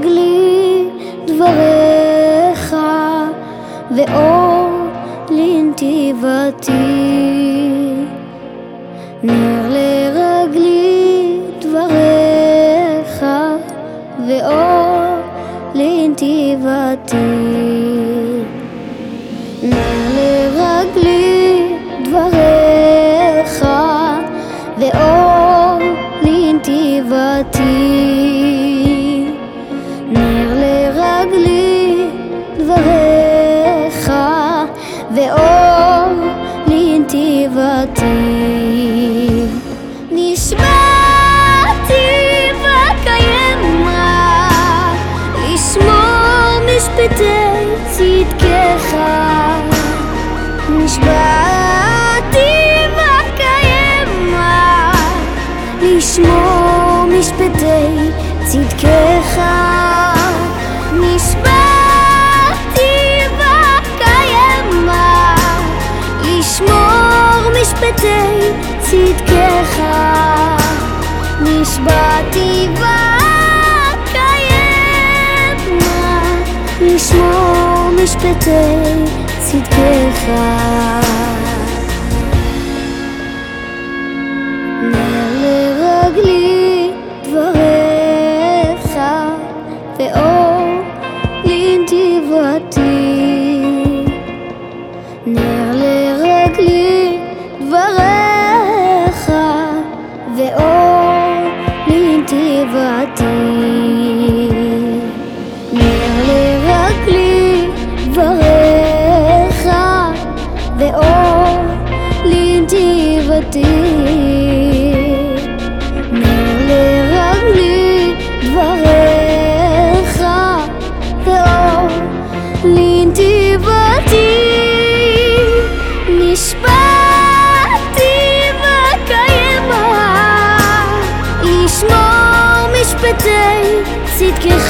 לרגלי דבריך, ואור לנתיבתי. נר לרגלי דבריך, ואור לנתיבתי. נר לרגלי דבריך, ואור לנתיבתי. נר לרגלי דבריך, ואור לנתיבתי. נשבעתי וקיימה לשמור משפטי צדקך. נשבעתי וקיימה לשמור משפטי צדקך. נשבעתי וקיימה לשמור משפטי צדקך. נשבעתי וקיימה לשמור משפטי צדקך. נר לרגלי דבריך, ואור לנתיבתי. נר לרגלי דבריך, ואור לנתיבתי. נר לרגלי דבריך, ואור לנתיבתי. נר לרגלי דבריך, ואור לנתיבתי. נשבעתי וקיימה לשמור משפטי צדקך.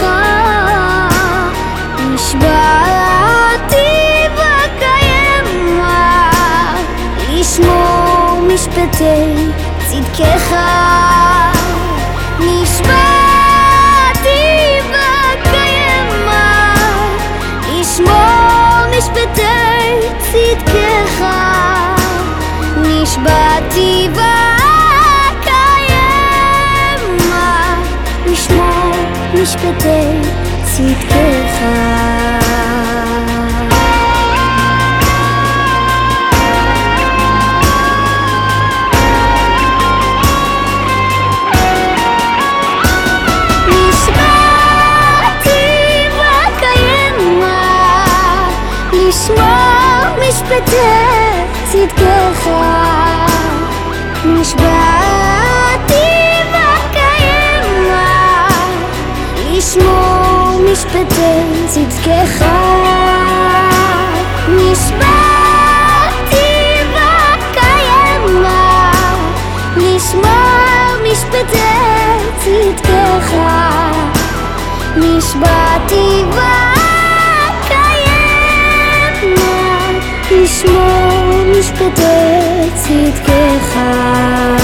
נשבעתי וקיימה לשמור משפטי צדקך. נשבעתי וקיימה לשמור משפטי צדקך. נשבעתי וקיימה לשמור משפטי צדקך. לשמור משפטי צדקך. נשבעתי וקיימה לשמור משפטי צדקך. נשבעתי וקיימה לשמור משפטי צדקך. נשבעתי לשמור משפטי צדקך.